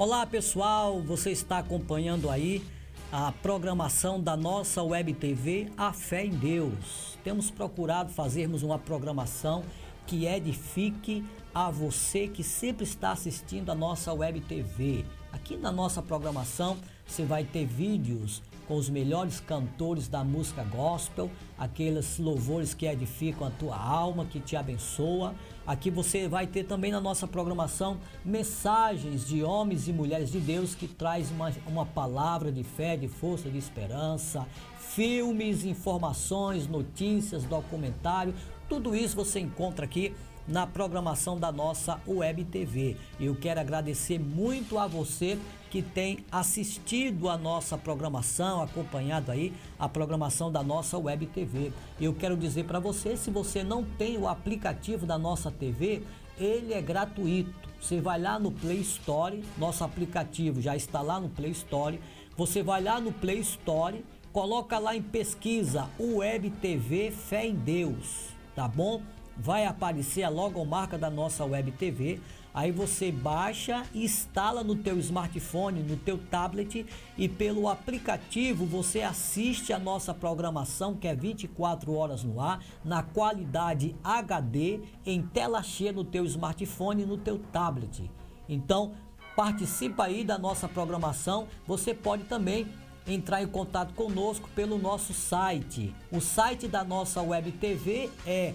Olá pessoal, você está acompanhando aí a programação da nossa Web TV A Fé em Deus. Temos procurado fazermos uma programação que edifique a você que sempre está assistindo a nossa Web TV. Aqui na nossa programação você vai ter vídeos com os melhores cantores da música gospel, aqueles louvores que edificam a tua alma, que te abençoa. Aqui você vai ter também na nossa programação mensagens de homens e mulheres de Deus que traz uma palavra de fé, de força, de esperança, filmes, informações, notícias, documentário, tudo isso você encontra aqui na programação da nossa Web TV. Eu quero agradecer muito a você que tem assistido a nossa programação, acompanhado aí a programação da nossa Web TV. Eu quero dizer para você, se você não tem o aplicativo da nossa TV, ele é gratuito. Você vai lá no Play Store, nosso aplicativo já está lá no Play Store. Você vai lá no Play Store, coloca lá em pesquisa Web TV Fé em Deus, tá bom? Vai aparecer a logomarca da nossa Web TV, aí você baixa e instala no teu smartphone, no teu tablet, e pelo aplicativo você assiste a nossa programação, que é 24 horas no ar, na qualidade HD, em tela cheia no teu smartphone e no teu tablet. Então, participa aí da nossa programação. Você pode também entrar em contato conosco pelo nosso site. O site da nossa Web TV é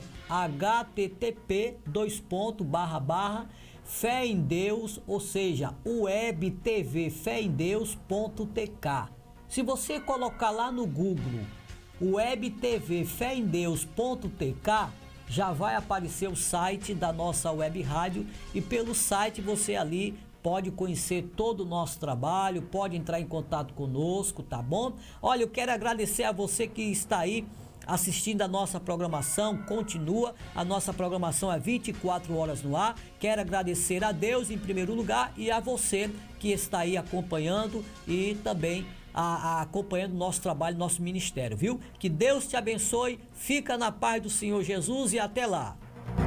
http://fé em Deus, ou seja, Web TV Fé em Deus.tk. Se você colocar lá no Google Web TV Fé em Deus.tk, já vai aparecer o site da nossa web rádio, e pelo site você ali pode conhecer todo o nosso trabalho, pode entrar em contato conosco, tá bom? Olha, eu quero agradecer a você que está aí assistindo a nossa programação. Continua, a nossa programação é 24 horas no ar. Quero agradecer a Deus em primeiro lugar e a você que está aí acompanhando e também acompanhando o nosso trabalho, nosso ministério, viu? Que Deus te abençoe, fica na paz do Senhor Jesus e até lá.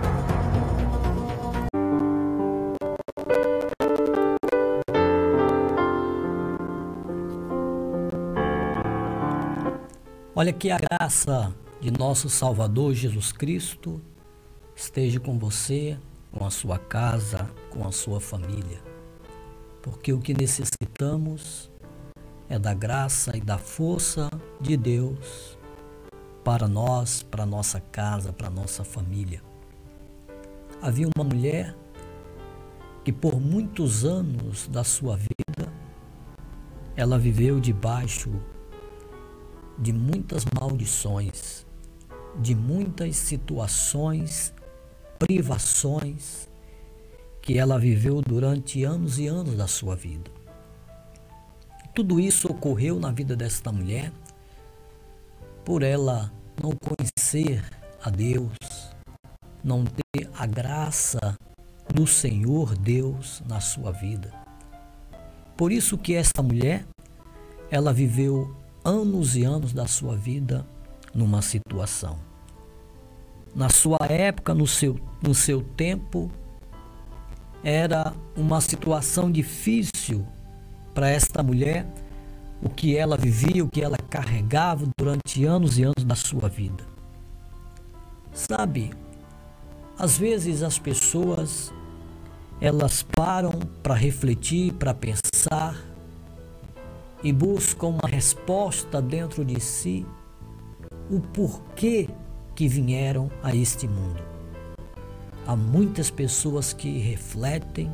Olha, que a graça de nosso Salvador Jesus Cristo esteja com você, com a sua casa, com a sua família. Porque o que necessitamos é da graça e da força de Deus para nós, para nossa casa, para nossa família. Havia uma mulher que por muitos anos da sua vida, ela viveu debaixo de muitas maldições, de muitas situações, privações que ela viveu durante anos e anos da sua vida. Tudo isso ocorreu na vida desta mulher por ela não conhecer a Deus, não ter a graça do Senhor Deus na sua vida. Por isso que esta mulher, ela viveu anos e anos da sua vida numa situação. Na sua época, no seu tempo, era uma situação difícil para esta mulher, o que ela vivia, o que ela carregava durante anos e anos da sua vida. Sabe, às vezes as pessoas, elas param para refletir, para pensar, e buscam uma resposta dentro de si, o porquê que vieram a este mundo. Há muitas pessoas que refletem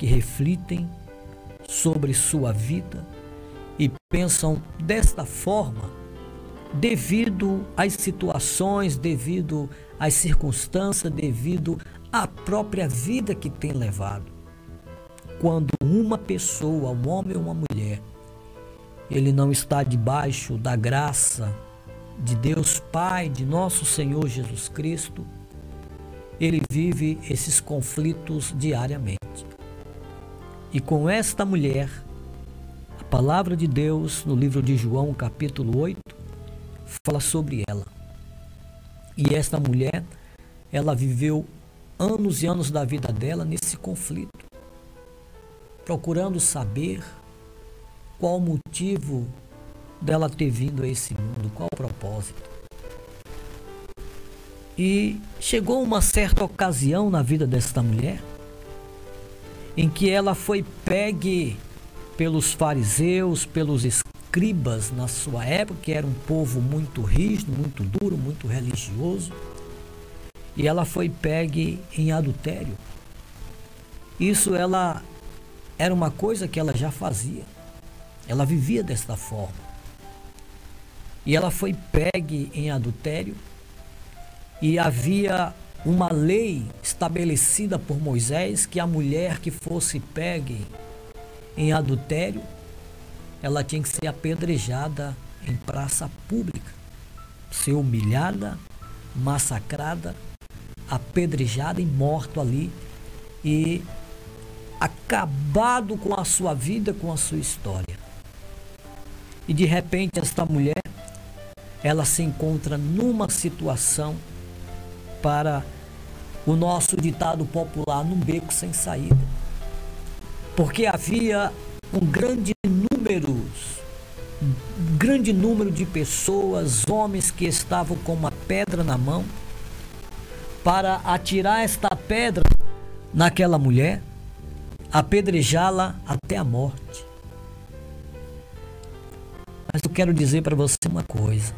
sobre sua vida e pensam desta forma devido às situações, devido às circunstâncias, devido à própria vida que tem levado. Quando uma pessoa, um homem ou uma mulher, ele não está debaixo da graça de Deus Pai, de nosso Senhor Jesus Cristo, ele vive esses conflitos diariamente. E com esta mulher, a palavra de Deus no livro de João, capítulo 8, fala sobre ela. E esta mulher, ela viveu anos e anos da vida dela nesse conflito. procurando saber qual o motivo dela ter vindo a esse mundo, qual o propósito. E chegou uma certa ocasião na vida desta mulher em que ela foi pegue pelos fariseus, pelos escribas na sua época, que era um povo muito rígido, muito duro, muito religioso, e ela foi pegue em adultério. Isso ela era uma coisa que ela já fazia. Ela vivia desta forma. E ela foi pegue em adultério, e havia uma lei estabelecida por Moisés que a mulher que fosse pegue em adultério, ela tinha que ser apedrejada em praça pública, ser humilhada, massacrada, apedrejada e morto ali, e acabado com a sua vida, com a sua história. E de repente esta mulher, ela se encontra numa situação, para o nosso ditado popular, num beco sem saída. Porque havia um grande número de pessoas, homens que estavam com uma pedra na mão, para atirar esta pedra naquela mulher, apedrejá-la até a morte. Mas eu quero dizer para você uma coisa.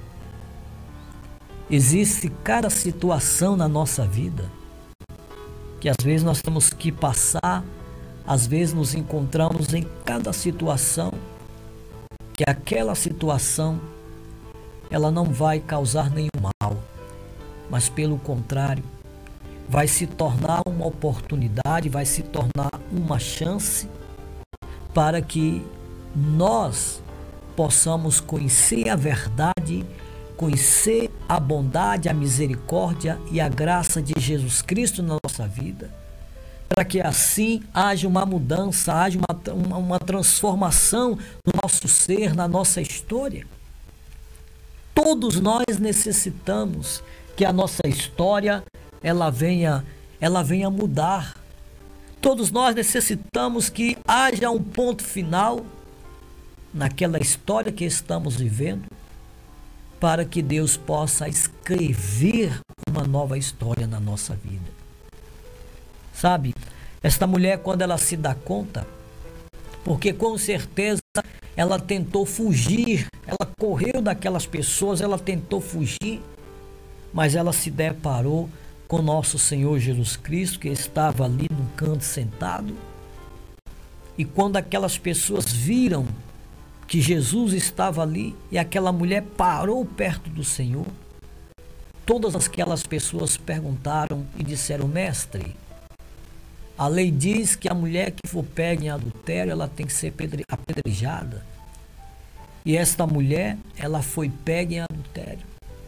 Existe cada situação na nossa vida que às vezes nós temos que passar, às vezes nos encontramos em cada situação que aquela situação ela não vai causar nenhum mal, mas pelo contrário, vai se tornar uma oportunidade, vai se tornar uma chance para que nós possamos conhecer a verdade, conhecer a bondade, a misericórdia e a graça de Jesus Cristo na nossa vida, para que assim haja uma mudança, haja uma transformação no nosso ser, na nossa história. Todos nós necessitamos que a nossa história ela venha mudar. Todos nós necessitamos que haja um ponto final naquela história que estamos vivendo, para que Deus possa escrever uma nova história na nossa vida. Sabe, esta mulher, quando ela se dá conta, porque com certeza ela tentou fugir, ela correu daquelas pessoas, ela tentou fugir, mas ela se deparou com nosso Senhor Jesus Cristo, que estava ali num canto sentado, e quando aquelas pessoas viram que Jesus estava ali e aquela mulher parou perto do Senhor, todas aquelas pessoas perguntaram e disseram: mestre, a lei diz que a mulher que for pega em adultério, ela tem que ser apedrejada. E esta mulher, ela foi pega em adultério.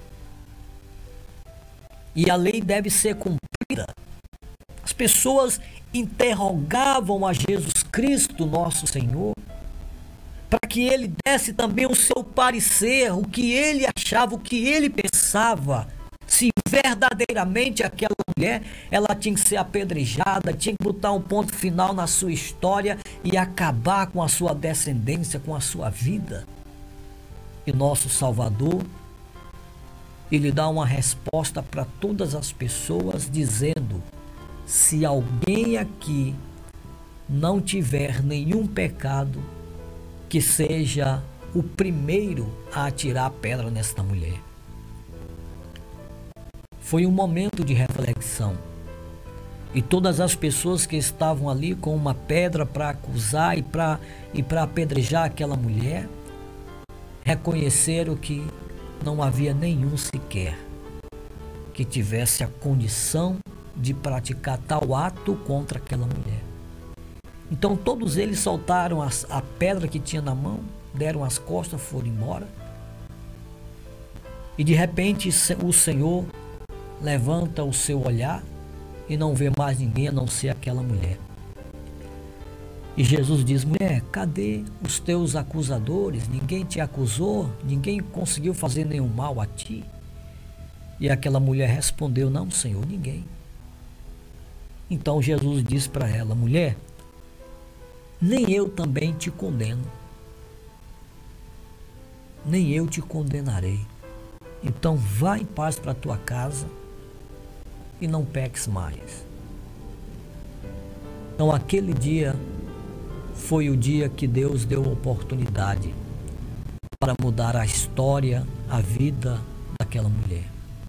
E a lei deve ser cumprida. As pessoas interrogavam a Jesus Cristo, nosso Senhor, para que ele desse também o seu parecer, o que ele achava, o que ele pensava, se verdadeiramente aquela mulher, ela tinha que ser apedrejada, tinha que botar um ponto final na sua história e acabar com a sua descendência, com a sua vida. E nosso Salvador, ele dá uma resposta para todas as pessoas, dizendo: se alguém aqui não tiver nenhum pecado, que seja o primeiro a atirar a pedra nesta mulher. Foi um momento de reflexão. E todas as pessoas que estavam ali com uma pedra para acusar e para apedrejar aquela mulher, reconheceram que não havia nenhum sequer que tivesse a condição de praticar tal ato contra aquela mulher. Então todos eles soltaram a pedra que tinha na mão, deram as costas, foram embora. E de repente o Senhor levanta o seu olhar e não vê mais ninguém a não ser aquela mulher. E Jesus diz: mulher, cadê os teus acusadores? Ninguém te acusou? Ninguém conseguiu fazer nenhum mal a ti? E aquela mulher respondeu: não, Senhor, ninguém. Então Jesus diz para ela: mulher, nem eu também te condeno. Nem eu te condenarei. Então vá em paz para a tua casa e não peques mais. Então aquele dia foi o dia que Deus deu oportunidade para mudar a história, a vida daquela mulher.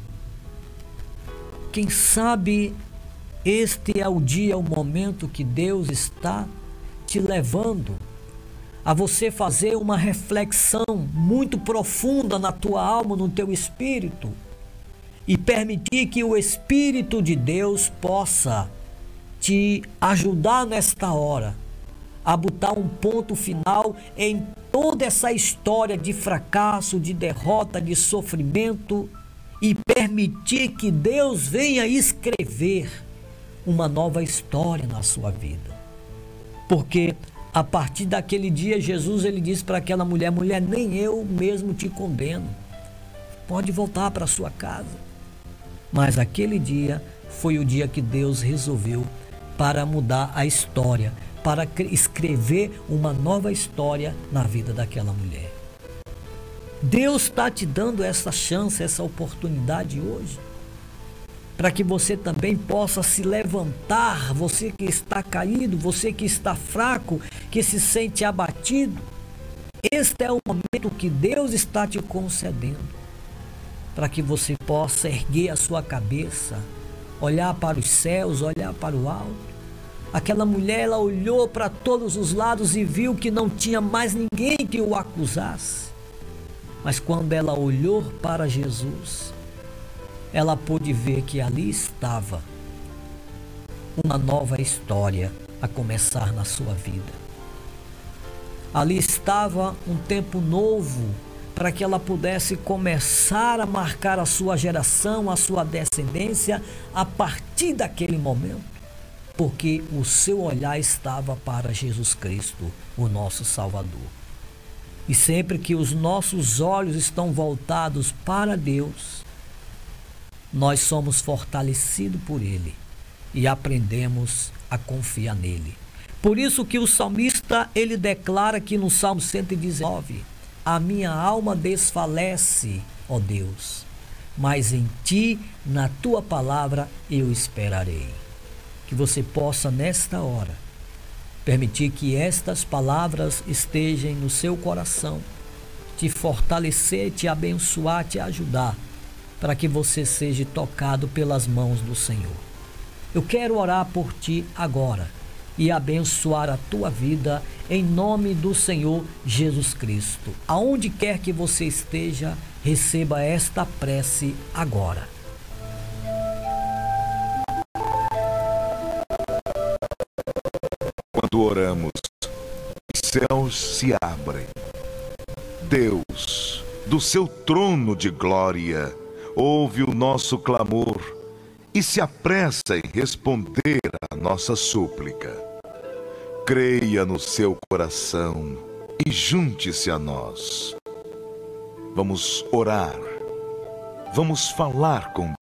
Quem sabe este é o dia, o momento que Deus está te levando a você fazer uma reflexão muito profunda na tua alma, no teu espírito, e permitir que o Espírito de Deus possa te ajudar nesta hora a botar um ponto final em toda essa história de fracasso, de derrota, de sofrimento, e permitir que Deus venha escrever uma nova história na sua vida. Porque a partir daquele dia, Jesus ele disse para aquela mulher: mulher, nem eu mesmo te condeno, pode voltar para sua casa. Mas aquele dia foi o dia que Deus resolveu para mudar a história, para escrever uma nova história na vida daquela mulher. Deus está te dando essa chance, essa oportunidade hoje, para que você também possa se levantar, você que está caído, você que está fraco, que se sente abatido. Este é o momento que Deus está te concedendo, para que você possa erguer a sua cabeça, olhar para os céus, olhar para o alto. Aquela mulher, ela olhou para todos os lados e viu que não tinha mais ninguém que o acusasse. Mas quando ela olhou para Jesus, ela pôde ver que ali estava uma nova história a começar na sua vida. Ali estava um tempo novo para que ela pudesse começar a marcar a sua geração, a sua descendência a partir daquele momento, porque o seu olhar estava para Jesus Cristo, o nosso Salvador. E sempre que os nossos olhos estão voltados para Deus, nós somos fortalecidos por Ele e aprendemos a confiar nele. Por isso que o salmista, ele declara aqui no Salmo 119, a minha alma desfalece, ó Deus, mas em Ti, na Tua palavra, eu esperarei. Que você possa, nesta hora, permitir que estas palavras estejam no seu coração, te fortalecer, te abençoar, te ajudar, para que você seja tocado pelas mãos do Senhor. Eu quero orar por ti agora e abençoar a tua vida em nome do Senhor Jesus Cristo. Aonde quer que você esteja, receba esta prece agora. Quando oramos, os céus se abrem. Deus, do seu trono de glória, ouve o nosso clamor e se apressa em responder à nossa súplica. Creia no seu coração e junte-se a nós. Vamos orar, vamos falar com Deus.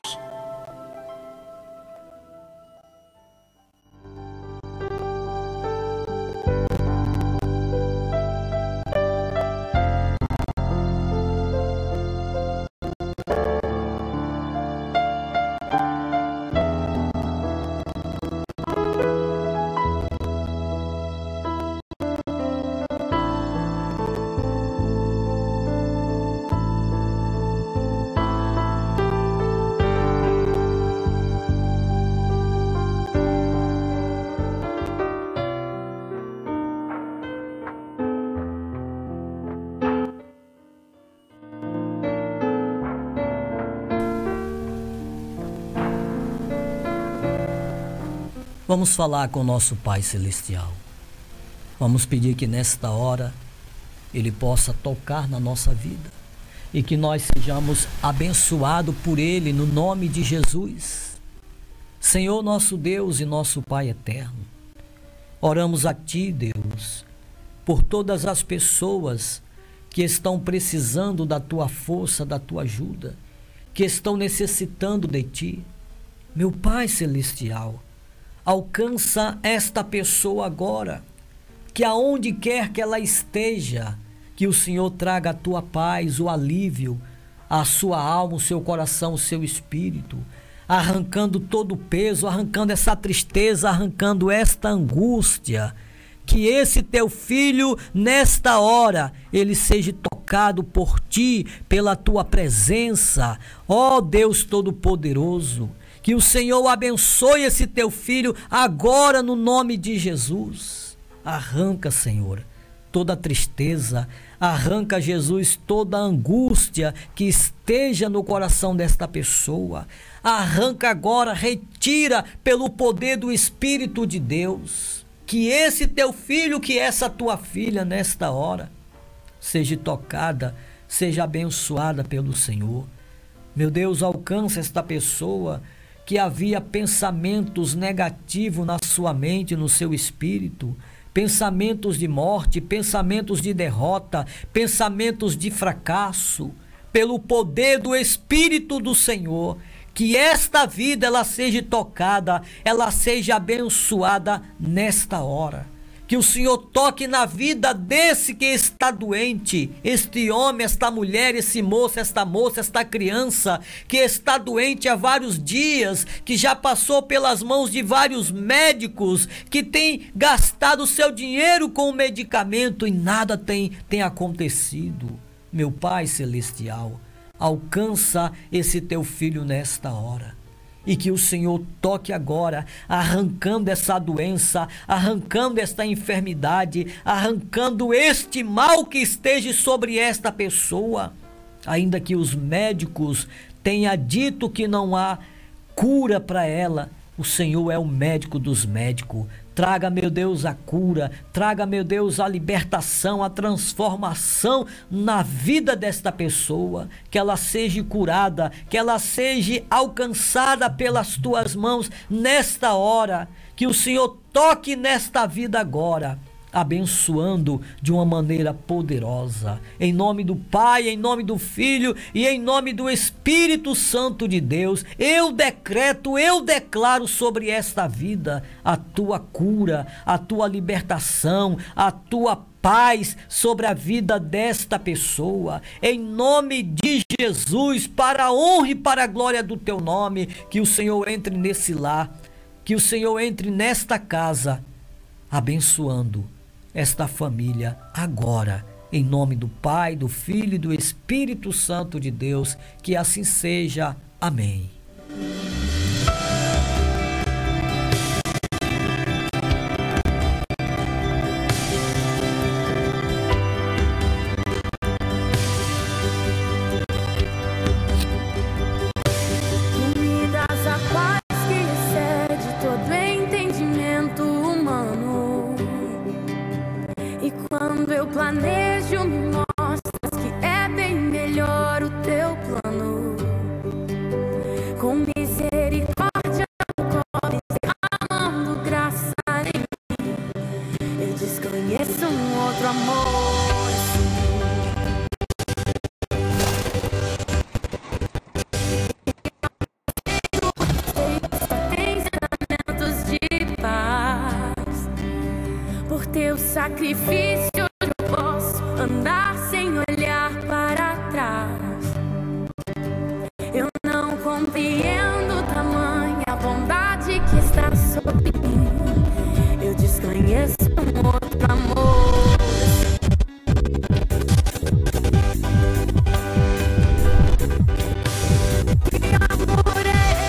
Vamos falar com o nosso Pai Celestial. Vamos pedir que nesta hora Ele possa tocar na nossa vida e que nós sejamos abençoados por Ele no nome de Jesus. Senhor nosso Deus e nosso Pai eterno, oramos a Ti, Deus, por todas as pessoas que estão precisando da Tua força, da Tua ajuda, que estão necessitando de Ti. Meu Pai Celestial, alcança esta pessoa agora, que aonde quer que ela esteja, que o Senhor traga a tua paz, o alívio, a sua alma, o seu coração, o seu espírito, arrancando todo o peso, arrancando essa tristeza, arrancando esta angústia. Que esse teu filho, nesta hora, ele seja tocado por ti, pela tua presença, ó Deus Todo-Poderoso. Que o Senhor abençoe esse teu filho agora no nome de Jesus. Arranca, Senhor, toda tristeza, arranca, Jesus, toda angústia que esteja no coração desta pessoa. Arranca agora, retira pelo poder do Espírito de Deus. Que esse teu filho, que essa tua filha, nesta hora, seja tocada, seja abençoada pelo Senhor. Meu Deus, alcança esta pessoa que havia pensamentos negativos na sua mente, no seu espírito, pensamentos de morte, pensamentos de derrota, pensamentos de fracasso, pelo poder do Espírito do Senhor, que esta vida ela seja tocada, ela seja abençoada nesta hora. Que o Senhor toque na vida desse que está doente, este homem, esta mulher, esse moço, esta moça, esta criança que está doente há vários dias, que já passou pelas mãos de vários médicos, que tem gastado o seu dinheiro com o medicamento e nada tem acontecido. Meu Pai Celestial, alcança esse teu filho nesta hora. E que o Senhor toque agora, arrancando essa doença, arrancando esta enfermidade, arrancando este mal que esteja sobre esta pessoa. Ainda que os médicos tenham dito que não há cura para ela, o Senhor é o médico dos médicos. Traga, meu Deus, a cura, traga, meu Deus, a libertação, a transformação na vida desta pessoa, que ela seja curada, que ela seja alcançada pelas tuas mãos nesta hora, que o Senhor toque nesta vida agora, abençoando de uma maneira poderosa, em nome do Pai, em nome do Filho e em nome do Espírito Santo de Deus. Eu decreto, eu declaro sobre esta vida a tua cura, a tua libertação, a tua paz sobre a vida desta pessoa, em nome de Jesus, para a honra e para a glória do teu nome. Que o Senhor entre nesse lar, que o Senhor entre nesta casa, abençoando esta família agora, em nome do Pai, do Filho e do Espírito Santo de Deus. Que assim seja. Amém. Quando eu planejo, me mostras que é bem melhor o teu plano. Com misericórdia, cobres derramando graça em mim. Eu desconheço um outro amor assim. Ensinamentos de paz. Por teu sacrifício eu posso andar